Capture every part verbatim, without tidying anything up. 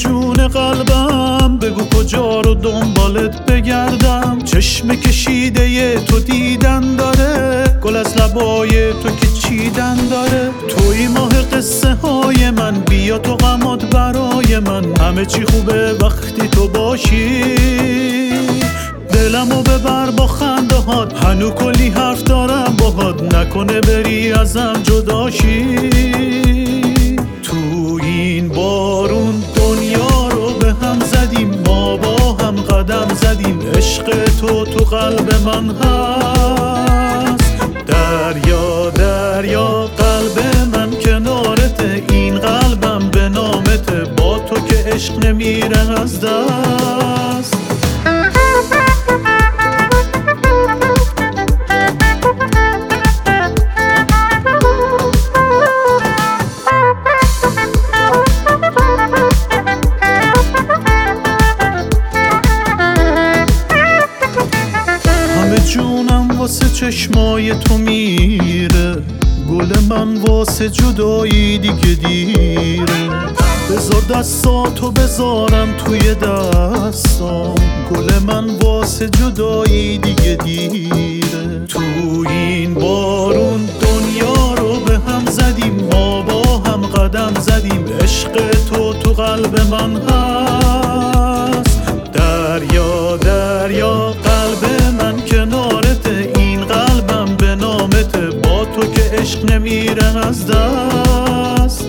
جون قلبم بگو کجا رو دنبالت بگردم. چشم کشیده تو دیدن داره، گل از لبای تو که چیدن داره. توی ماه قصه های من، بیا تو غمات برای من. همه چی خوبه وقتی تو باشی، دلمو ببر با خنده هات. هنو کلی حرف دارم باهات، نکنه بری ازم جداشی. تو این بارون دنیا رو به هم زدیم، ما با هم قدم زدیم. عشق تو تو قلب من هست. دریا دریا قلب من کنارته، این قلبم به نامته. با تو که عشق نمیره از دست. جونم واسه چشمای تو میره، گل من واسه جدایی دیگه دیره. بذار دستاتو بذارم توی دستام، گل من واسه جدایی دیگه دیره. تو این بارون دنیا رو به هم زدیم، ما با هم قدم زدیم. عشق تو تو قلب من هست. دریا دریا قلب من کنارته، این قلبم به نامته. با تو که عشق نمیره از دست.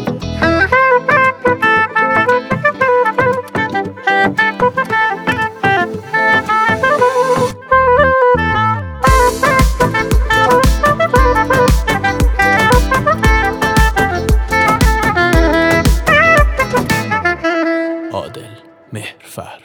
عادل مهرفر.